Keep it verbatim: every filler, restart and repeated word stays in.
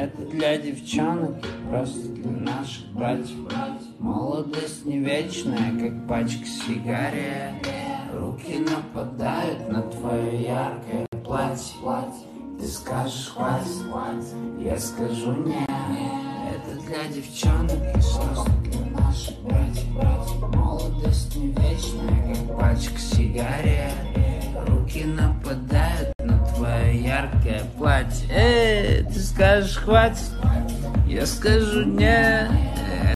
Это для девчонок, просто для наших братьев. Молодость не вечная, как пачка сигарет. Руки нападают на твое яркое платье. Ты скажешь хватит, я скажу нет. Это для девчонок, просто для наших братьев. Молодость не вечная, как пачка сигарет. Руки нападают на твое яркое платье. Эй, ты скажешь хватит, я скажу нет.